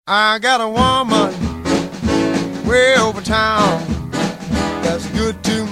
I got a woman way over town that's good to